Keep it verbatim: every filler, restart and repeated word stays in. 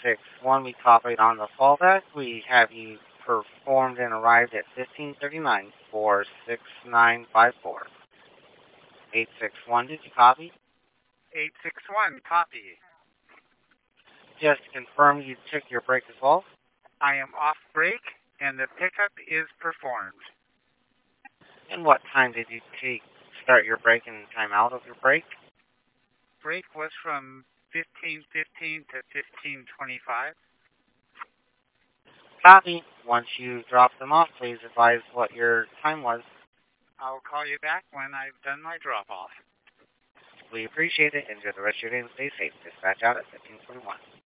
six one, we copied on the fallback. We have you performed and arrived at fifteen thirty-nine for six nine five four. eight six one, did you copy? eight six one, copy. Just to confirm you took your break as well? I am off break, and the pickup is performed. And what time did you take start your break and time out of your break? Break was from fifteen fifteen to fifteen twenty-five. Copy. Once you drop them off, please advise what your time was. I'll call you back when I've done my drop-off. We appreciate it. Enjoy the rest of your day and stay safe. Dispatch out at fifteen twenty-one.